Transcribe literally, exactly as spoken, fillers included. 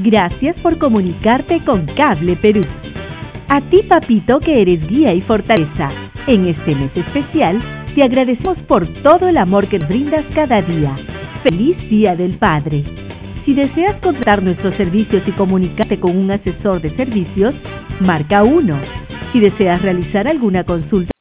Gracias por comunicarte con Cable Perú. A ti, papito, que eres guía y fortaleza. En este mes especial, te agradecemos por todo el amor que nos brindas cada día. ¡Feliz Día del Padre! Si deseas contratar nuestros servicios y comunicarte con un asesor de servicios, marca uno. Si deseas realizar alguna consulta,